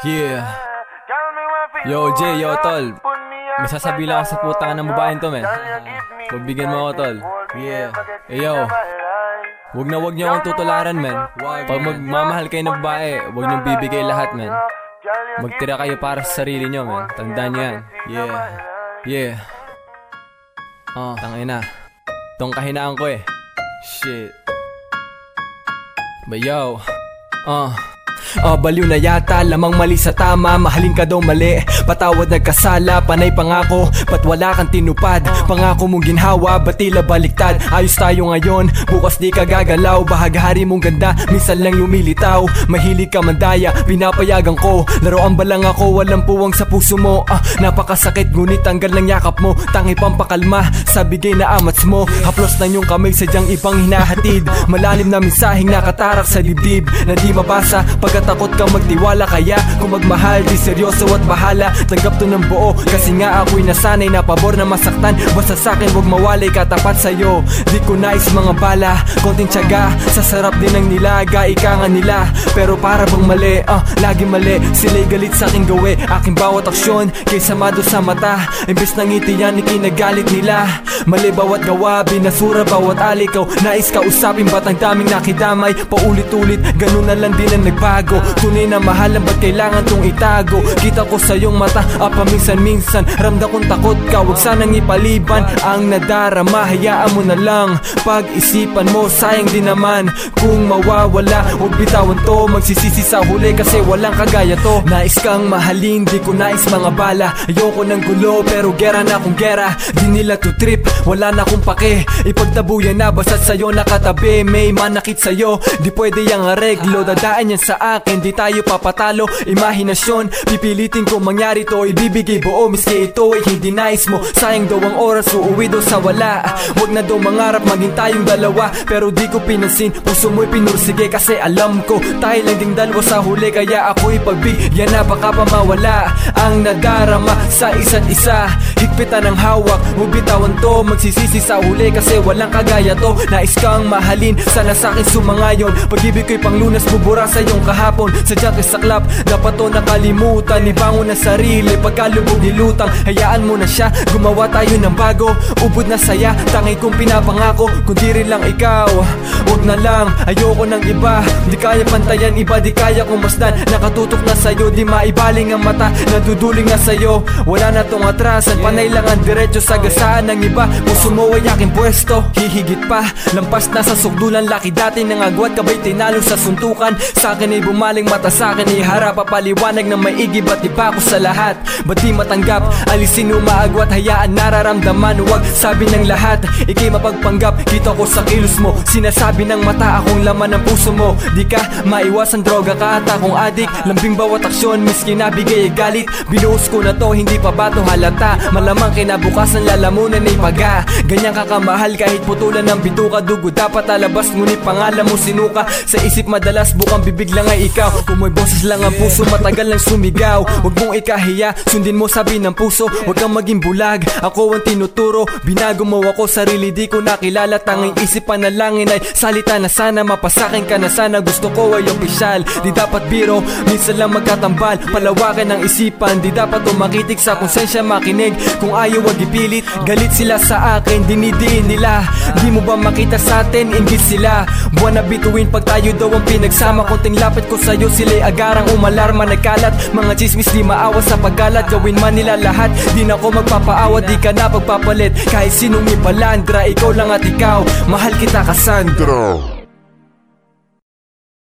Yeah. Yo, Jay, yo, tol. May sasabi lang ako sa putang ng babaeng to, men. Pagbigyan mo ako, tol. Yeah. Yo. Wag niyo akong tutularan, men. Pag magmamahal kayo ng babae, wag niyong bibigay lahat, men. Magtira kayo para sa sarili niyo, men. Tandaan niyo yan. Yeah. Yeah. Tangina. Tong kahinaan ko eh. Shit. But yo. Baliw na yata, lamang mali sa tama. Mahalin ka daw mali, patawad nagkasala. Panay pangako, ba't wala kang tinupad? Pangako mong ginhawa, ba't tila baliktad? Ayos tayo ngayon, bukas di ka gagalaw. Bahaghari mong ganda, minsan lang lumilitaw. Mahilig ka mandaya, pinapayagan ko. Laruan ba lang ako, walang puwang sa puso mo. Napakasakit, ngunit tanggal ng yakap mo. Tangi pampakalma, sa bigay na amats mo. Haplos ng iyong kamay, sadyang ibang hinahatid. Malalim na mensaheng nakatarak sa dibdib, na di mabasa pagkatakot ka magtiwala. Kaya kung magmahal, di seryoso at bahala. Tanggap to ng buo, kasi nga ako'y nasanay na pabor na masaktan. Basta sa'kin wag mawalay, katapat sa'yo. Di ko nais mga bala, konting tiyaga. Sa sarap din ng nilaga, ika nga nila. Pero para bang mali, lagi mali. Sila'y galit sa'king gawi, aking bawat aksyon kay samado sa mata. Imbes ng ngiti yan, ikinagalit nila. Mali bawat gawa, binasura bawat alikaw. Nais ka usapin, ba't ang daming nakidamay? Paulit-ulit, ganun na lang din ang nagbago. Tunay na mahalan, ba't kailangan tong itago? Kita ko sa iyong mata, paminsan-minsan ramdam kong takot ka, wag sanang ipaliban ang nadarama. Hayaan mo na lang, pag-isipan mo, sayang din naman kung mawawala. Huwag bitawan to, magsisisi sa huli kasi walang kagaya to. Nais kang mahalin, di ko nais mga bala. Ayoko ng gulo, pero gera na kung gera. Di nila to trip, wala na kong pake. Ipagtabuyan na, basta't sa'yo nakatabi. May manakit sa'yo, di pwede yung areglo. Dadaan yan sa akin, di tayo papatalo. Imahinasyon, pipilitin ko mangyari to. Ibibigay buo, miski ito ay hindi nais mo. Sayang daw ang oras, uuwi daw sa wala. Wag na daw mangarap, maging tayong dalawa. Pero di ko pinansin, puso mo'y pinursige. Kasi alam ko, tayo lang ding dalawa sa huli. Kaya ako'y pagbigyan na, baka pa mawala ang nadarama sa isa't isa. Higpitan ang hawak, huwag bitawan to. Magsisisi sa huli kasi walang kagaya to. Nais kang mahalin, sana sa'kin sumangayon. Pag-ibig ko'y panglunas, bubura sa iyong kahapon. Sadyang isaklap, dapat to nakalimutan. Ibangon na sarili, pagkalubog nilutang. Hayaan mo na siya, gumawa tayo ng bago. Ubod na saya, tangay kong pinapangako. Kung di rin lang ikaw, wag na lang, ayoko ng iba. Di kaya pantayan, iba di kaya kumasdan. Nakatutok na sa'yo, di maibaling ang mata. Naduduling na sa'yo, wala na tong atrasan. Panay lang ang diretso sa gasaan ng iba. Puso mo ay aking pwesto, hihigit pa. Lampas na sa sukdulan, laki dati ng agwat. Kabay tinalo sa suntukan, sa'kin ay bumaling mata. Sa'kin ay harap, papaliwanag na maigi. Ba't di pa ako sa lahat? Ba't di matanggap? Alisin umaagwat, hayaan nararamdaman. Huwag sabi ng lahat, ikay mapagpanggap. Kita ko sa kilos mo, sinasabi ng mata, akong laman ng puso mo. Di ka maiwasan, droga ka at akong adik. Lambing bawat aksyon, miski nabigay ay galit. Binuhos ko na to, hindi pa ba to halata? Malamang kinabukasan, lalamunan ay paga. Ganyan ka kamahal, kahit putulan ng bituka. Dugo dapat alabas, ngunit pangalan mo sinuka. Sa isip madalas, bukang bibig lang ay ikaw. Kung may boses lang ang puso, matagal lang sumigaw. Huwag mong ikahiya, sundin mo sabi ng puso. Huwag kang maging bulag, ako ang tinuturo. Binago mo ako, sarili di ko nakilala. Tanging isip panalangin ay salita na sana. Mapasakin ka na sana, gusto ko ay opisyal. Di dapat biro, minsan lang magkatambal. Palawakin ang isipan, di dapat umakitik sa konsensya makinig. Kung ayaw wag ipilit, galit sila sa akin, dinidiin nila. Di mo ba makita sa atin, inggit sila. Buwan na bituin pag tayo daw ang pinagsama. Konting lapit ko sa'yo, sila'y agarang umalarma. Nagkalat, mga chismis di maawa sa paggalat. Gawin man nila lahat, di na ako magpapaawat. Di ka na pagpapalit, kahit sinong ipalandra. Ikaw lang at ikaw, mahal kita Cassandra.